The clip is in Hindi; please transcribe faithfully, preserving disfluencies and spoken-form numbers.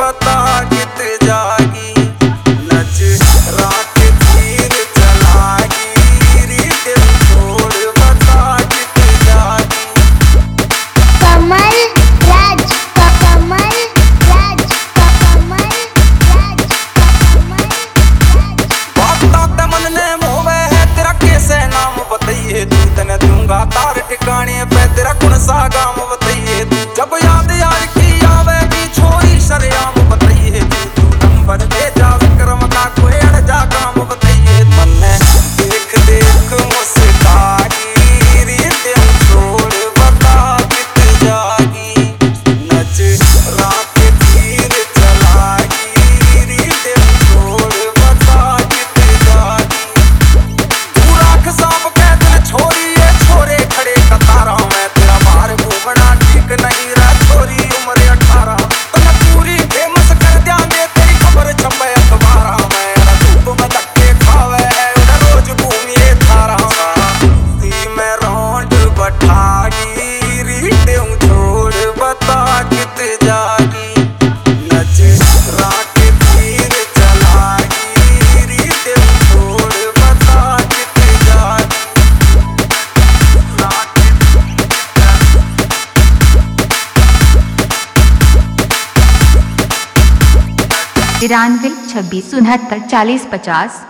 बता कित जागी, नच रात तीर चलागी, दिल छोड़ बता कित जागी। कमल राज कमल राज कमल राज कमल राज। बाता ते मन ने मोवे है तेरा कैसे नाम बताइए तू, तने दूंगा तार ठिकाने पे तेरा कौन सा गाम बताइए तू। जब याद यार की आवेगी छोरी शर्याम बताइए तू, नंबर दे जा विक्रम का कोई अड़ जा काम बताइए। मन्ने देख देख मुस्कागी, दिल छोड़ बता कित जागी, नच रात तीर चलागी, दिल छोड़ बता कित जागी। तू राख सांप के दिल छोरी ये छोरे खड़े कतारा में, तेरा बाहर घूमना ठीक नहीं रहा छोरी उम्र अठारह। तने पूरी फेमस कर दिया मैं तेरी खबर छपे अखबारा में, धूप में धक्के खावे है उधर रोज घूमिए थारा। सी में रौंड बठागी, रीडिंग छोड़ बता कित जागी, नच रात तीर चलागी, रीडिंग छोड़ बता कित जागी। तिरानवे छब्बीस उनहत्तर चालीस पचास।